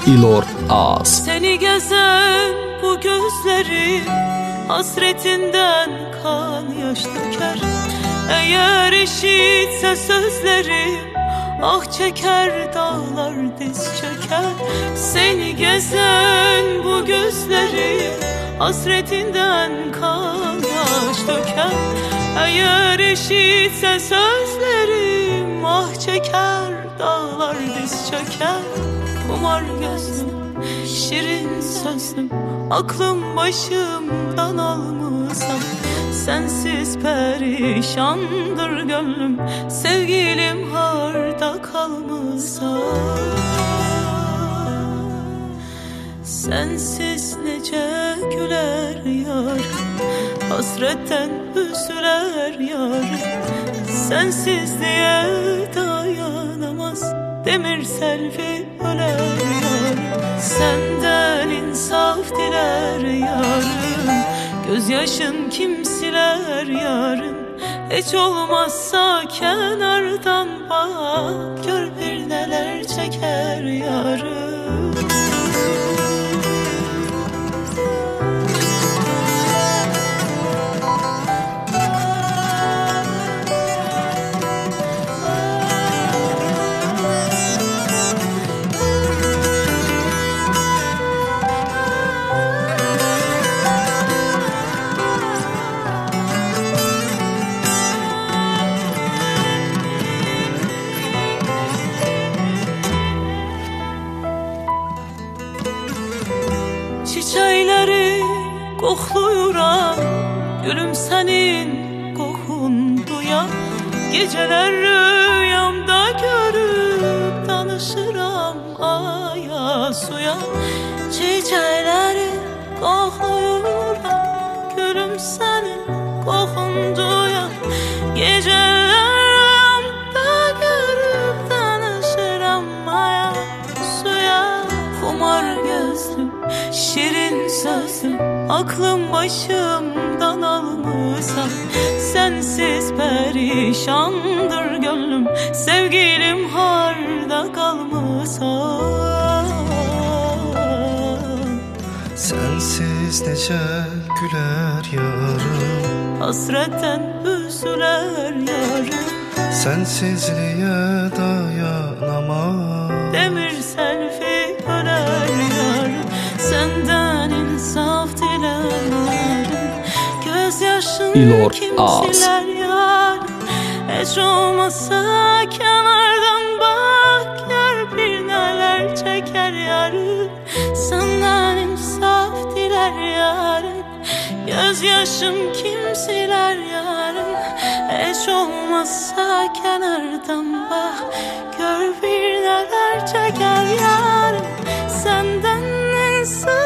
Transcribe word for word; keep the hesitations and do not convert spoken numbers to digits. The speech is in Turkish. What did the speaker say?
İlor Az. Seni gezen bu gözlerim hasretinden kan yaş döker. Eğer işitse sözlerim ah çeker, dağlar diz çeker. Seni gezen bu gözlerim hasretinden kan yaş döker. Eğer işitse sözlerim ah çeker, dağlar diz çeker. Kumar gözlüm, şirin sözlüm, aklım başımdan almışsam. Sensiz perişandır gönlüm, sevgilim harda kalmışsa. Sensiz nece güler yarım, hasretten üzüler yarım. Sensizliğe dayanamaz demir selvi öler yarım. Senden insaf diler yarım, gözyaşın kim siler yarım. Hiç olmazsa kenardan bak, gör bir neler çeker yarım. Çiçekleri kokluyuram, gülüm senin kokun duyam. Geceler rüyamda görüp danışıram aya suya. Çiçekleri kokluyuram, gülüm senin kokun duyam. Geceler rüyamda görüp danışıram aya suya. Kumar gözlüm, şirin sözlüm, aklım başımdan almışsam. Sensiz perişandır gönlüm, sevgilim harda kalmışsa. Sensiz nece güler yarım, hasretten üzüler yarım. Sensizliğe dayanamam demir selvi öler yarım. Senden insaf dilerim, gözyaşın İlor kim Az. siler yarım. Hiç olmazsa kenardan bak, gör bir neler çeker yarım. Senden insaf diler yarım, gözyaşım kim siler yarım. Hiç olmazsa kenardan bak, gör bir neler çeker yarım. Senden insaf